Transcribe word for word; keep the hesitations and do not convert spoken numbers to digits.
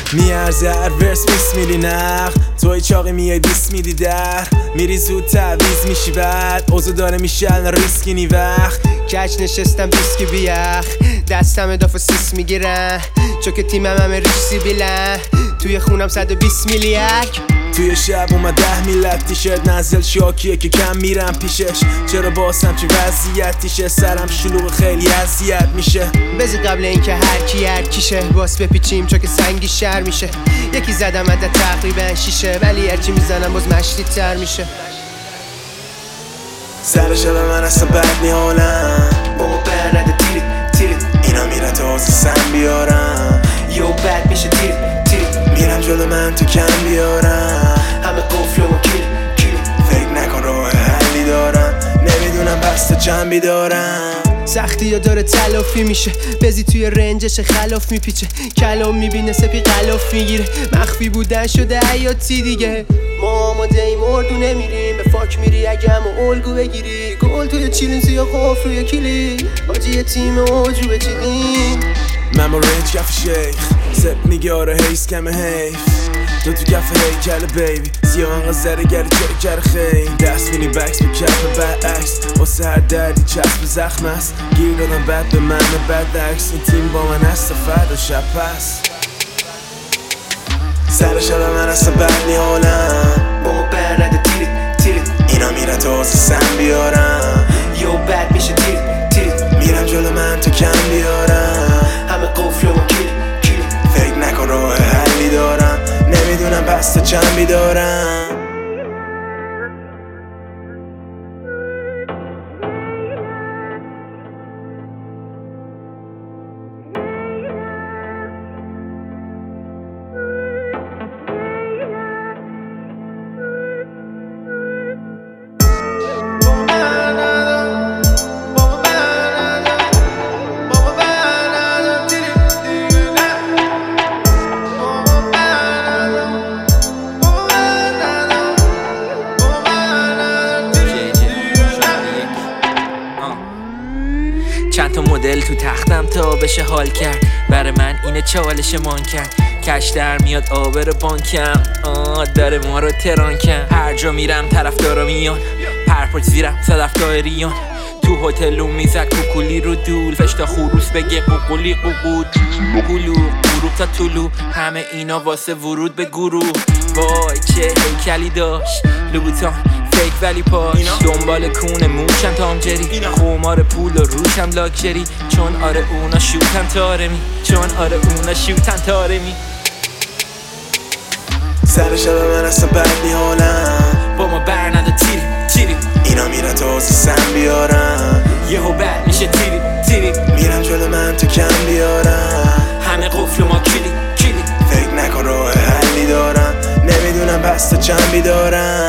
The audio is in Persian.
میارزه هر ورس بیس میلی نخ توی چاقی میای بیس میدی در میری زود تعویز میشی بعد اوزو داره میشه الان ریسکی نی وقت کج نشستم بیسکی بیخ دستم اداف سیس میگیرن چون که تیمم همه ریشی بیلن توی خونم صد و بیست میلیک توی شب اومد ده میلت تیشرت نزل شاکیه که کم میرم پیشش چرا باسم چه وضعیتیشه سرم شلوغ خیلی اذیت میشه بذار قبل اینکه هر کی هر کیشه باس بپیچیم چون که سنگی شر میشه یکی زدم عدد تقریبا شیشه ولی هرچی میزنم باز مشتی تر میشه سر شب من اصلا بد نیالم بابا بر نده تیریت تیریت اینا میرن تا حوض سم بیارم یو بد میشه تیریت تیریت میرم جلو من تو کم بیارم همه قفل و کلی کلی فکر نکن راه حلی دارم نمیدونم بسته چند دارم سختی یا داره تلافی میشه بزی توی رنجش خلاف میپیچه کلام میبینه سپی غلاف میگیره مخفی بودن شده حیاتی دیگه ما آماده ای مردو نمیریم به فاک میری اگه همه الگو بگیری گل توی چیلینزی یا قفل روی کلی آجی تیم اوجو بچیدیم من با رنج کف شیخ سپ میگه آره حیث کمه حیف تو تو کف هیکل بیبی سیاه انقا زره گره چه کر خیل دست مینی بکس به کف برعکس واسه هر دردی چسب زخم است گیر دادم بد به من بد عکس این تیم با من هست فردا شب پس سر شب من اصلا بد نیالم بابا بر نده تیریت تیریت اینا میرن تا حوض سم بیارم یو بد میشه تیریت تیریت میرم جلو من تو کم بیارم همه قفل و کلی کلی فکر نکن راه حلی دارم نمیدونم بسته چند دارم چند تا مدل تو تختم تا بشه حال کرد برای من اینه چالش مان کرد کش در میاد آبر بانکم آه داره ما رو تران کن هر جا میرم طرفدارا میان پرپاچ زیرم صدفگاه ریان تو هتلو میزد کوکولی رو دول فشتا خروس بگه قوقولی قوقود قلو غروب تا طلوع همه اینا واسه ورود به گروه وای چه هیکلی داشت لوبوتان فیک ولی پاش دنبال کون موشم تامجری خمار پول و روشم لاکچری چون آره اونا شوتن تارمی چون آره اونا شوتن تارمی سر شب من اصلا بد نیالم با ما بر نده تیری تیری اینا میرن تا حوض سم بیارم یهو بد میشه تیری تیری میرم جلو من تو کم بیارم همه قفل ما کلی کلی فکر نکن راه حلی دارم نمیدونم بسته چند دارم